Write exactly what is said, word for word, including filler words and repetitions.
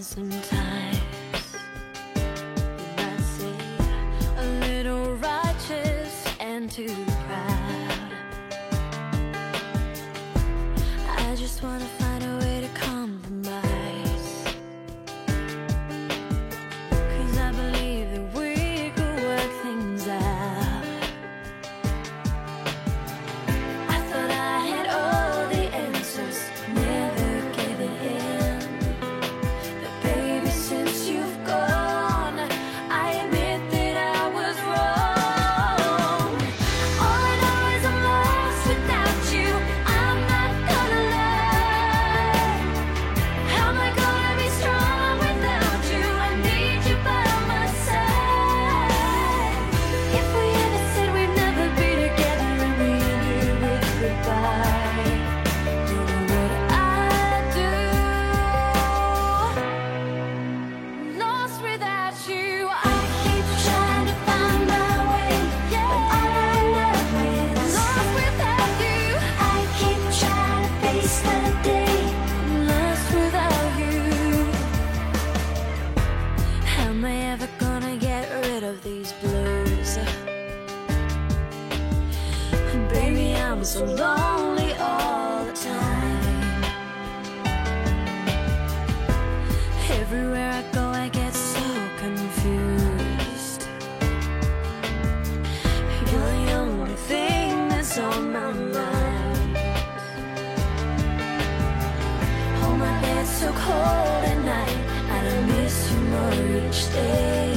sometimes you might say a little righteous and too proud. I just wanna find a way to compromise, 'cause I believe that we could work things out. I thought I had all the answers, never giving in. But baby, since you've gone, I admit that I was wrong. All I know is I'm lost without you. I'm not gonna lie. How am I gonna be strong without you? I need you by my side. If we ever said we'd never be together and we ended with goodbye, you know what I'd do. Lost without you, I keep trying to find my way, but all I know is lost without you. I keep trying to face the day, lost without you. How am I ever gonna get rid of these blues? Baby, I'm so lonely all the time. Everywhere I go, I get so confused. You're the only thing that's on my mind. Oh, my bed's so cold at night, and I miss you more each day.